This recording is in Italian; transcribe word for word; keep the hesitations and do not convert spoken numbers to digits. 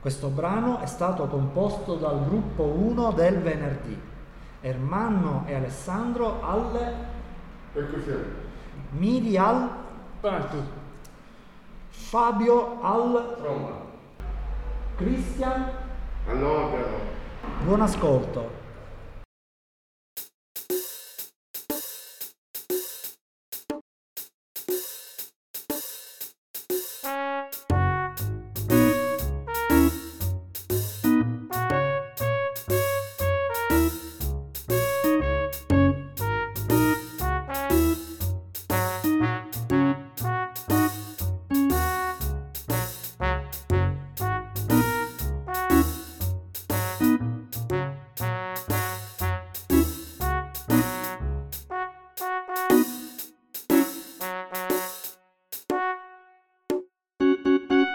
Questo brano è stato composto dal gruppo uno del venerdì, Ermanno e Alessandro alle percussioni, Miri al Basso, Fabio al tromba, Christian. all'organo. Buon ascolto.